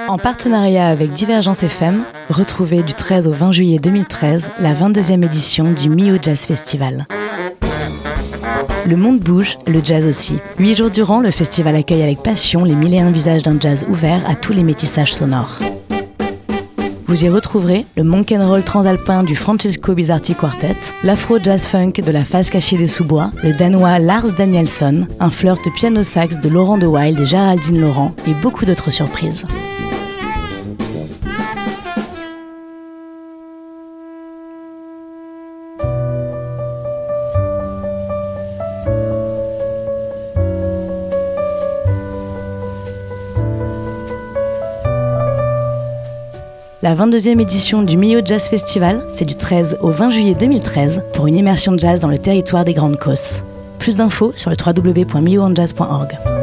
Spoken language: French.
En partenariat avec Divergence FM, retrouvez du 13 au 20 juillet 2013 la 22e édition du Millau Jazz Festival. Le monde bouge, le jazz aussi. 8 jours durant, le festival accueille avec passion les 1001 visages d'un jazz ouvert à tous les métissages sonores. Vous y retrouverez le monk-and-roll transalpin du Francesco Bisarti Quartet, l'afro-jazz-funk de la face cachée des sous-bois, le danois Lars Danielsson, un flirt piano-sax de Laurent de Wild et Géraldine Laurent et beaucoup d'autres surprises. La 22e édition du Millau Jazz Festival, c'est du 13 au 20 juillet 2013 pour une immersion de jazz dans le territoire des Grandes Causses. Plus d'infos sur le www.millau-en-jazz.org.